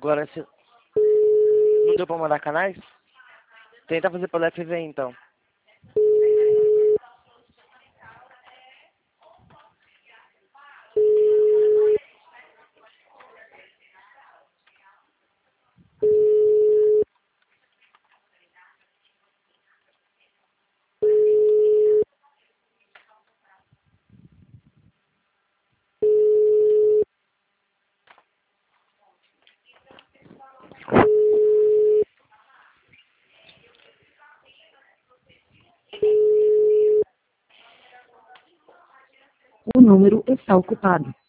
Agora, se não deu pra mandar canais, tenta fazer pelo FV então. O número está ocupado.